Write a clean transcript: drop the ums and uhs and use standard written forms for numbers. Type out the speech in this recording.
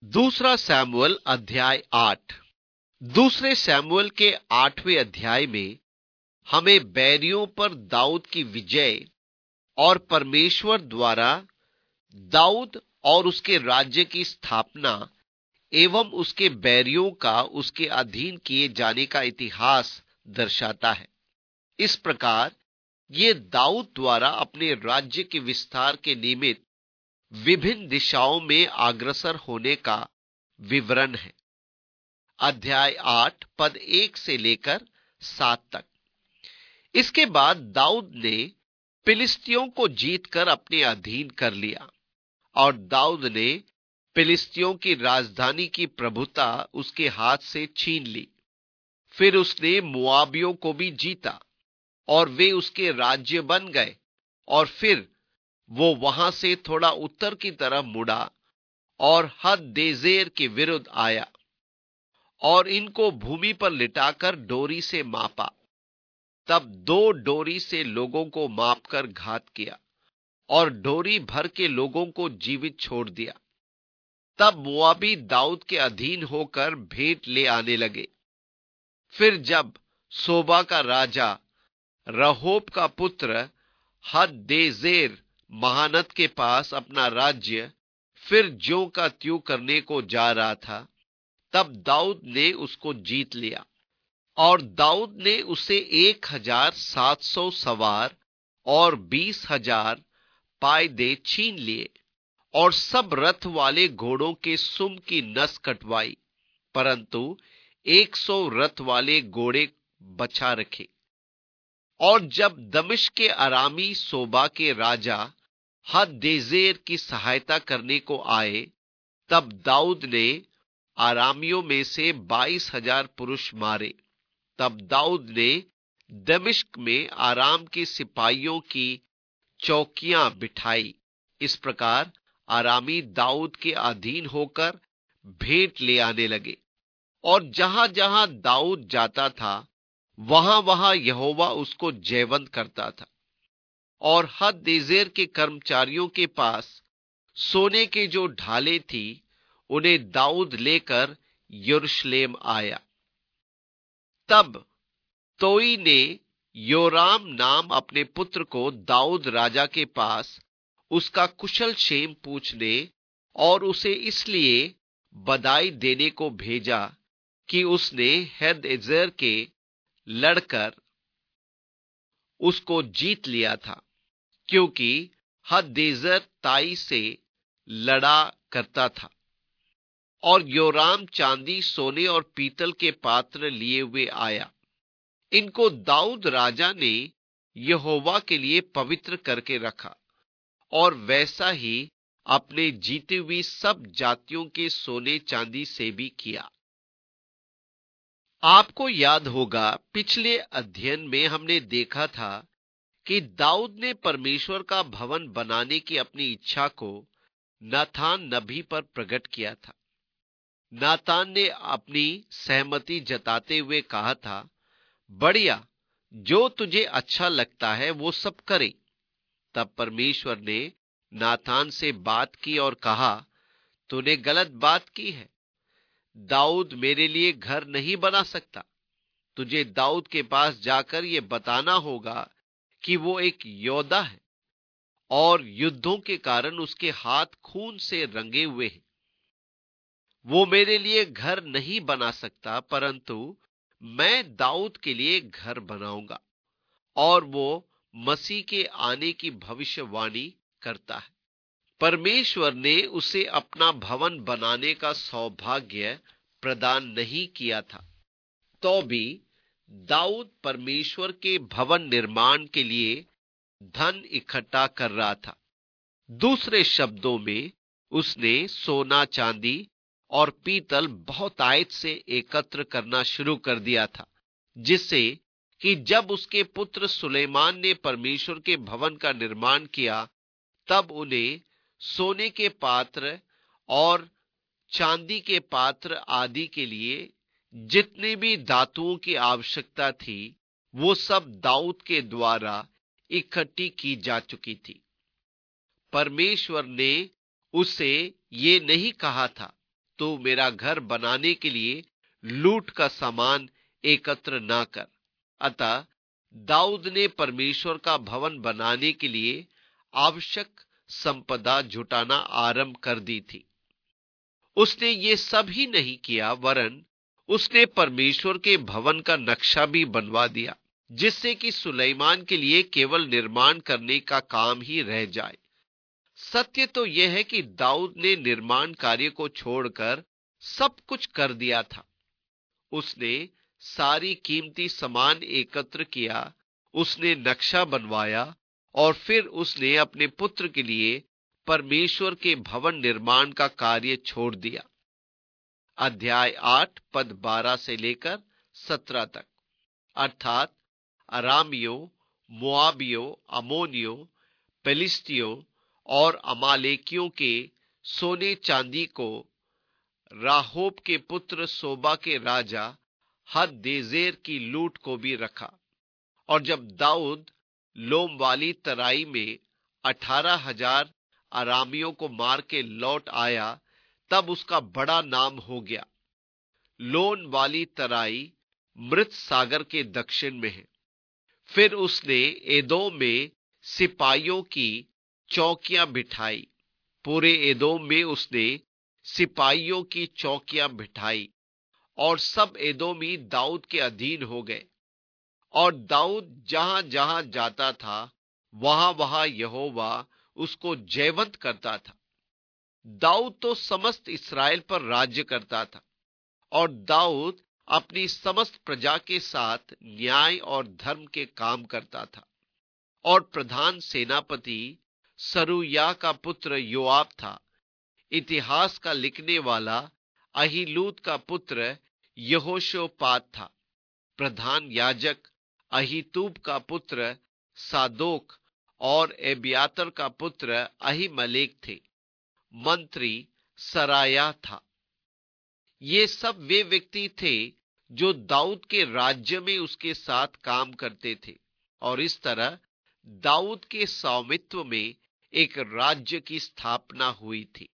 दूसरा सैमुअल अध्याय 8। दूसरे सैमुअल के 8वें अध्याय में हमें बैरियों पर दाऊद की विजय और परमेश्वर द्वारा दाऊद और उसके राज्य की स्थापना एवं उसके बैरियों का उसके अधीन किए जाने का इतिहास दर्शाता है। इस प्रकार ये दाऊद द्वारा अपने राज्य के विस्तार के निमित्त विभिन्न दिशाओं में अग्रसर होने का विवरण है। अध्याय 8 पद 1 से लेकर 7 तक। इसके बाद दाऊद ने फिलिस्तियों को जीतकर अपने अधीन कर लिया और दाऊद ने फिलिस्तियों की राजधानी की प्रभुता उसके हाथ से छीन ली। फिर उसने मोआबियों को भी जीता और वे उसके राज्य बन गए। और फिर वो वहां से थोड़ा उत्तर की तरफ मुड़ा और हददेजेर के विरुद्ध आया और इनको भूमि पर लिटाकर डोरी से मापा। तब 2 डोरी से लोगों को मापकर घात किया और डोरी भर के लोगों को जीवित छोड़ दिया। तब मोआबी दाऊद के अधीन होकर भेंट ले आने लगे। फिर जब सोबा का राजा रहोब का पुत्र हददेजेर महानद के पास अपना राज्य फिर ज्यों का त्यों करने को जा रहा था, तब दाऊद ने उसको जीत लिया और दाऊद ने उसे 1700 सवार और 20,000 पायदे छीन लिए और सब रथ वाले घोड़ों के सुम की नस कटवाई, परंतु 100 रथ वाले घोड़े बचा रखे। और जब दमिश्क के अरामी सोबा के राजा हददेजेर की सहायता करने को आए, तब दाऊद ने आरामियों में से 22,000 पुरुष मारे। तब दाऊद ने दमिश्क में आराम के सिपाहियों की चौकियां बिठाई। इस प्रकार आरामी दाऊद के अधीन होकर भेंट ले आने लगे और जहां जहां दाऊद जाता था वहां वहां यहोवा उसको जयवंत करता था। और हददेजेर के कर्मचारियों के पास सोने के जो ढाले थी उन्हें दाऊद लेकर यरूशलेम आया। तब तोई ने योराम नाम अपने पुत्र को दाऊद राजा के पास उसका कुशल क्षेम पूछने और उसे इसलिए बधाई देने को भेजा कि उसने हददेजेर के लड़कर उसको जीत लिया था, क्योंकि हददेजेर ताई से लड़ा करता था। और योराम चांदी सोने और पीतल के पात्र लिए हुए आया। इनको दाऊद राजा ने यहोवा के लिए पवित्र करके रखा और वैसा ही अपने जीती हुई सब जातियों के सोने चांदी से भी किया। आपको याद होगा, पिछले अध्ययन में हमने देखा था कि दाऊद ने परमेश्वर का भवन बनाने की अपनी इच्छा को नातान नबी पर प्रकट किया था। नातान ने अपनी सहमति जताते हुए कहा था, बढ़िया, जो तुझे अच्छा लगता है वो सब करे। तब परमेश्वर ने नातान से बात की और कहा, तूने गलत बात की है। दाऊद मेरे लिए घर नहीं बना सकता। तुझे दाऊद के पास जाकर ये बताना होगा कि वो एक योद्धा है और युद्धों के कारण उसके हाथ खून से रंगे हुए हैं। वो मेरे लिए घर नहीं बना सकता, परंतु मैं दाऊद के लिए घर बनाऊंगा। और वो मसीह के आने की भविष्यवाणी करता है। परमेश्वर ने उसे अपना भवन बनाने का सौभाग्य प्रदान नहीं किया था, तो भी दाऊद परमेश्वर के भवन निर्माण के लिए धन इकट्ठा कर रहा था। दूसरे शब्दों में उसने सोना, चांदी और पीतल बहुत आयत से एकत्र करना शुरू कर दिया था, जिससे कि जब उसके पुत्र सुलेमान ने परमेश्वर के भवन का निर्माण किया, तब उन्हें सोने के पात्र और चांदी के पात्र आदि के लिए जितनी भी धातुओं की आवश्यकता थी, वो सब दाऊद के द्वारा इकट्ठी की जा चुकी थी। परमेश्वर ने उसे ये नहीं कहा था तू मेरा घर बनाने के लिए लूट का सामान एकत्र ना कर। अतः दाऊद ने परमेश्वर का भवन बनाने के लिए आवश्यक संपदा जुटाना आरंभ कर दी थी। उसने ये सब ही नहीं किया, वरन उसने परमेश्वर के भवन का नक्शा भी बनवा दिया, जिससे कि सुलेमान के लिए केवल निर्माण करने का काम ही रह जाए। सत्य तो यह है कि दाऊद ने निर्माण कार्य को छोड़कर सब कुछ कर दिया था। उसने सारी कीमती सामान एकत्र किया, उसने नक्शा बनवाया और फिर उसने अपने पुत्र के लिए परमेश्वर के भवन निर्माण का कार्य छोड़ दिया। अध्याय 8 पद 12 से लेकर 17 तक, अर्थात अरामियों, मोआबियों, अमोनियों, पेलिस्तियों और अमालेकियों के सोने चांदी को राहोब के पुत्र सोबा के राजा हददेजेर की लूट को भी रखा। और जब दाऊद लोम वाली तराई में 18,000 अरामियों को मार के लौट आया, तब उसका बड़ा नाम हो गया। लोन वाली तराई मृत सागर के दक्षिण में है। फिर उसने एदोम में सिपाहियों की चौकियां बिठाई। पूरे एदोम में उसने सिपाहियों की चौकियां बिठाई और सब एदोमी दाऊद के अधीन हो गए। और दाऊद जहां जहां जाता था, वहां वहां यहोवा उसको जयवंत करता था। दाऊद तो समस्त इस्राएल पर राज्य करता था, और दाऊद अपनी समस्त प्रजा के साथ न्याय और धर्म के काम करता था। और प्रधान सेनापति सरूया का पुत्र योआब था। इतिहास का लिखने वाला अहीलूद का पुत्र यहोशापात था। प्रधान याजक अहीतूब का पुत्र सादोक और एबियातर का पुत्र अहीमलेक थे। मंत्री सराया था। ये सब वे व्यक्ति थे जो दाऊद के राज्य में उसके साथ काम करते थे, और इस तरह दाऊद के स्वामित्व में एक राज्य की स्थापना हुई थी।